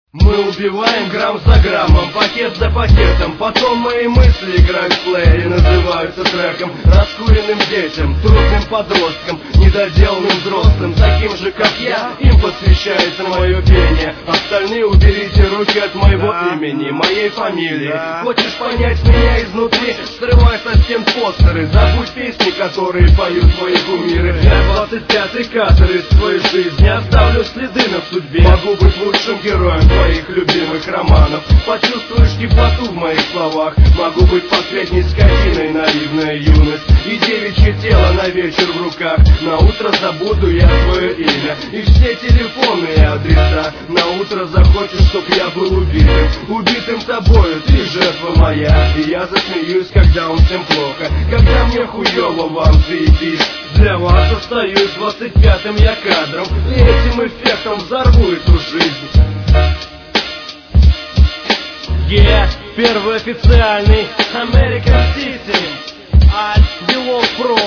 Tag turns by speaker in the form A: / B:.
A: Мы убиваем грамм за граммом, пакет за пакетом. Потом мои мысли играют в плеере, называются треком. Раскуренным детям, трудным подросткам, недоделанным взрослым, таким же как я, им посвящается мое пение. Остальные уберите руки от моего имени, моей фамилии. Хочешь понять меня изнутри, срывай со стен постеры. Забудь песни, которые поют твои кумиры. Я 25-й кадр из твоей жизни, оставлю следы на судьбе. Могу быть лучшим героем твоих любимых романов. Почувствуешь теплоту в моих словах. Могу быть последней скотиной, наивная юность, и девичье тело на вечер в руках. На утро забуду я твое имя и все телефонные адреса. На утро захочешь, чтоб я был убитым, убитым тобою, ты жертва моя. И я засмеюсь, когда вам всем плохо, когда мне хуёво, вам заебись. Для вас остаюсь 25-м я кадром, и этим эффектом взорву эту жизнь. Первый официальный American City, Альт Белов Про.